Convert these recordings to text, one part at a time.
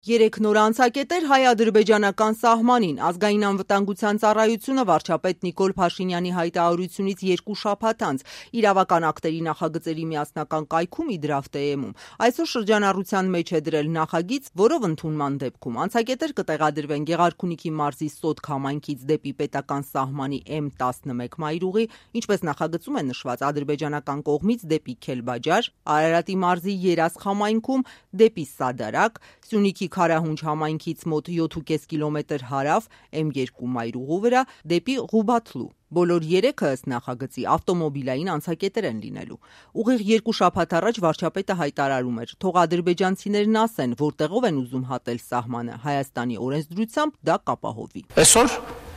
Երեք նոր անցակետեր հայ-ադրբեջանական սահմանին։ Ազգային անվտանգության ծառայությունը վարչապետ Նիկոլ Փաշինյանի հայտարարությունից 2 շաբաթ անց իրավական ակտերի նախագծերի միասնական կայքում Իդրավտեեմում այսօր շրջանառության մեջ է դրել նախագիծ, որով ընդունման դեպքում անցակետեր կտեղադրվեն Գեղարքունիքի մարզի Սոտք համայնքից դեպի պետական սահմանի M11 մայրուղի, ինչպես նախագծում է նշված ադրբեջանական կողմից դեպի Քելբաջար, Արարատի մարզի Երասխ համայնքում դեպի Սադարակ, Սյունիքի Քարահունչ համայնքից մոտ 7.5 կիլոմետր հարավ M2 մայրուղու վրա դեպի Ղուբաթլու։ Բոլոր 3-ը ըստ նախագծի ավտոմոբիլային անցակետեր են լինելու։ Ուղիղ 2 շաբաթ առաջ վարչապետը հայտարարում էր, թող ադրբեջանցիներն ասեն, որտեղով են ուզում հատել սահմանը, Հայաստանի օրենսդրությամբ դա կապահովի։ Այսօր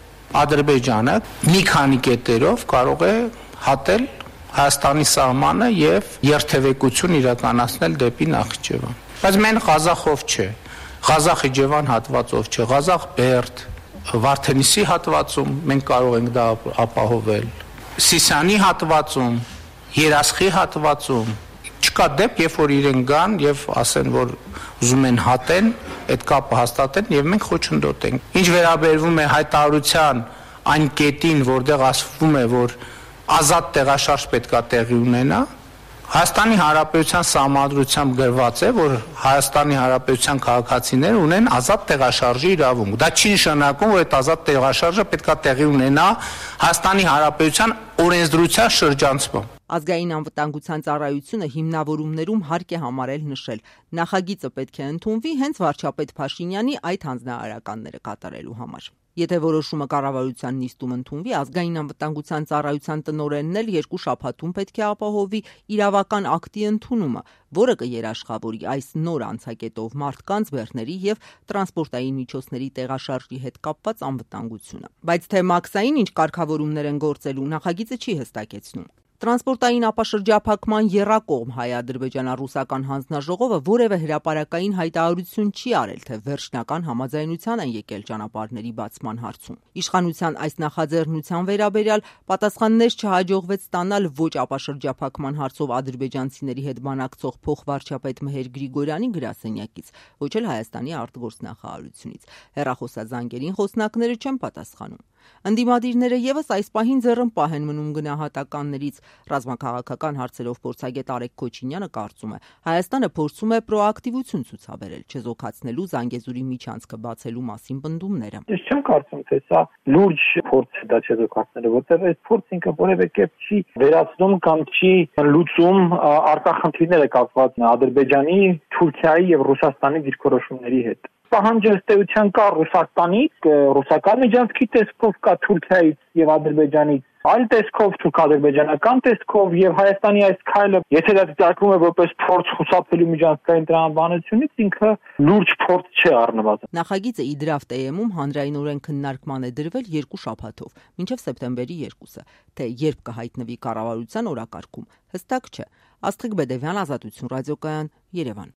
Ադրբեջանը մի քանի կետերով կարող է հատել Հայաստանի սահմանը եւ երթևեկություն իրականացնել դեպի Նախիջևան։ Բայց մեն Ղազախով չէ, Ղազախ-Իջևան հատվածով չէ, Ղազախ-Բերդ, Վարդենիսի հատվածում մենք կարող ենք դա ապահովել, Սիսիանի հատվածում, Երասխի հատվածում, չկա դեպք, երբ որ իրեն գան եւ ասեն, որ ուզում են հատեն, այդ կապը հաստատեն եւ մենք խոչընդոտենք։ Ինչ վերաբերվում է հայտարարության այն կետին, որտեղ ասվում է, որ ազատ տեղաշարժ պետք է տեղի ունենա, Հայաստանի Հանրապետության Սահմանադրությամբ գրված է, որ Հայաստանի Հանրապետության քաղաքացիները ունեն ազատ տեղաշարժի իրավունք։ Դա չի նշանակում, որ այդ ազատ տեղաշարժը պետք է տեղի ունենա Հայաստանի Հանրապետության օրենսդրության շրջանցմամբ։ Ազգային անվտանգության ծառայությունը հիմնավորումներում հարկ է համարել նշել. նախագիծը պետք է ընդունվի հենց վարչապետ Փաշինյանի այդ հանձնարարականները կատարելու համար։ Եթե որոշումը կառավարության նիստում ընդունվի, ազգային անվտանգության ծառայության տնօրենն էլ 2 շաբաթում պետք է ապահովի իրավական ակտի ընդունումը, որը կերաշխավորի այս նոր անցակետով մարդկանց, բեռների եւ տրանսպորտային միջոցների տեղաշարժի հետ կապված անվտանգությունը։ Բայց թե մաքսային ինչ կարգավորումներ են գործելու, նախագիծը չի հստակեցնում։ Տրանսպորտային ապաշրջափակման եռակողմ հայ-ադրբեջանա-ռուսական հանձնաժողովը որևէ հրապարակային հայտարարություն չի արել, թե վերջնական համաձայնության են եկել ճանապարհների բացման հարցում։ Իշխանության այս նախաձեռնության վերաբերյալ պատասխաններ չհաջողվեց ստանալ ոչ ապաշրջափակման հարցով ադրբեջանցիների հետ բանակցող փոխվարչապետ Մեհեր Գրիգորյանի գրասենյակից, ոչ էլ Հայաստանի արտգործնախարարությունից։ Հեռախոսազանգերին խոսնակները չեն պատասխանում։ Ընդդիմադիրները եւս այս պահին ձեռնպահ են մնում գնահատականներից։ Ռազմաքաղաքական հարցերով փորձագետ Արեգ Քոչինյանը կարծում է, Հայաստանը փորձում է պրոակտիվություն ցուցաբերել, չեզոքացնելու Զանգեզուրի միջանցքը բացելու մասին պնդումները։ Ես չեմ կարծում, թե սա լուրջ փորձ է դա չեզոքացնելը, որտեղ այս փորձը ինքը որևէ կերպ չի վերացնում կամ չի լուծում արտախնդիրները կապված Ադրբեջանի, Թուրքիայի եւ Ռուսաստանի դիրքորոշումների հետ։ Պահանջը ըստ էության կա Ռուսաստանից, ռուսական միջանցքի տեսքով կա Թուրքիայից եւ Ադրբեջանից, այլ տեսքով թուրք-ադրբեջանական տեսքով եւ Հայաստանի այս քայլը, եթե դա դիտարկվում է որպես փորձ խուսափելու միջանցքային տրամաբանությունից, ինքը լուրջ փորձ չէ առնվազն։ Նախագիծը Իդրավտեեմում հանրայնորեն քննարկման է դրվել 2 շաբաթով, մինչև սեպտեմբերի 2-ը, թե երբ կհայտնվի կառավարության օրակարգում, հստակ չէ։ Աստղիկ Բեդևյան, Ազատություն ռադիոկայան, Երևան։